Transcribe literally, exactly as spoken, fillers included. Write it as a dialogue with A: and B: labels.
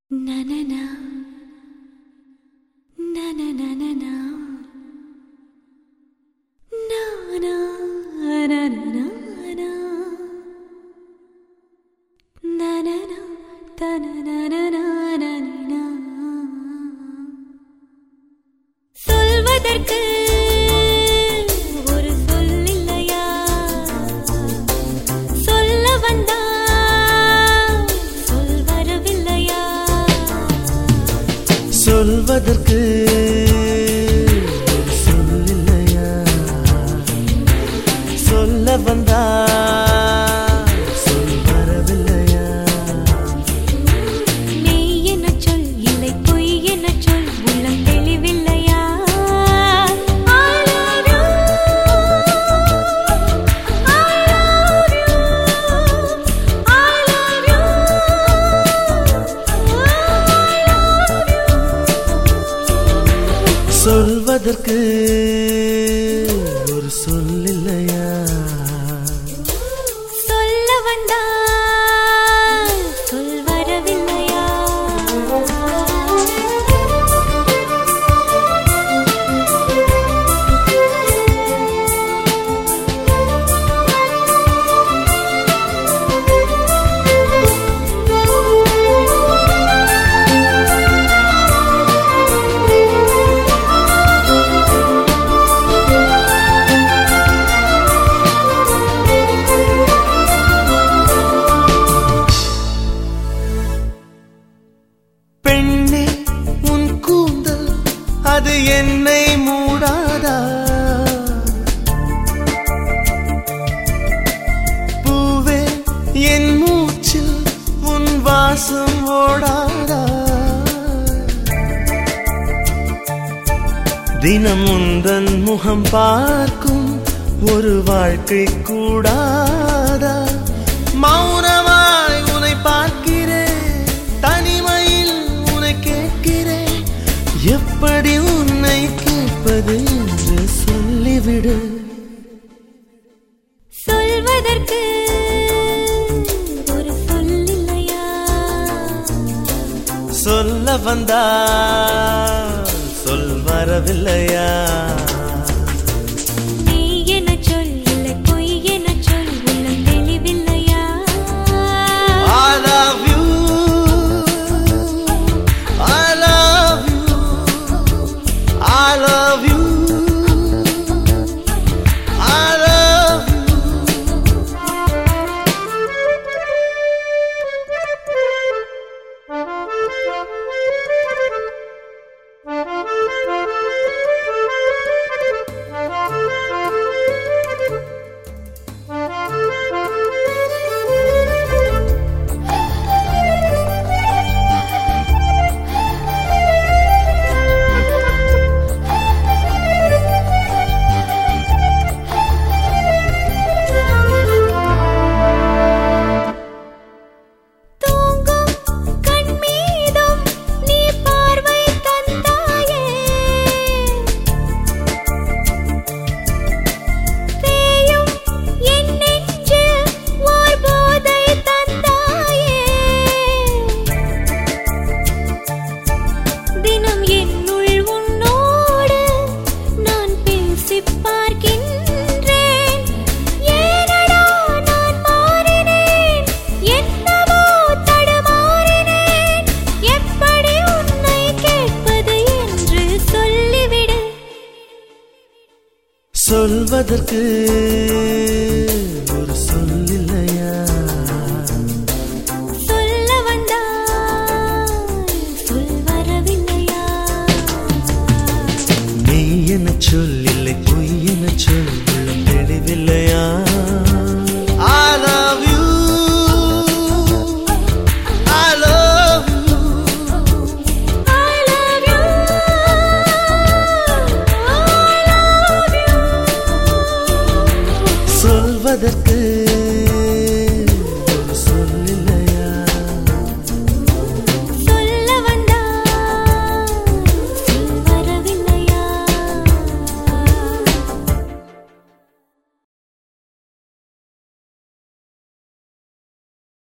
A: Na na na na na na na na na na na na na na na na na ta na na na na na na சொல்வதற்கு ஒரு சொல் இல்லையா சொல்ல வந்தா சொல் வரவில்லையா
B: சொல்வதற்கு ஒரு சொல் இல்லையா சொல்ல வந்தா சொல் வரவில்லையா
A: மெய் என்ன சொல் இல்லை பொய் என்ன சொல் உள்ளம் தெளிவில்லையா சொல்வதற்கு
B: ஒரு சொல் இல்லையா
A: சொல்ல வந்தால் சொல் வரவில்லையா
B: அது என்னை மூடாதா பூவே என் மூச்சில் உன் வாசம் ஓடாதா தினம் உந்தன் முகம் பார்க்கும் ஒரு வாழ்க்கை கூடாதா மௌனமாய் உன்னை பார்க்கிறேன் தனிமையில் உன்னை கேட்கிறேன் எப்படி உன்னை கேட்பது என்று சொல்லிவிடு
A: சொல்வதற்கு ஒரு சொல் இல்லையா
B: சொல்ல வந்தா சொல் வரவில்லையா
A: மெய் என்ன சொல் இல்லை பொய் என்ன சொல் உள்ளம் தெளிவில்லையா
B: I love you I love you I love you I love சொல்வதற்கு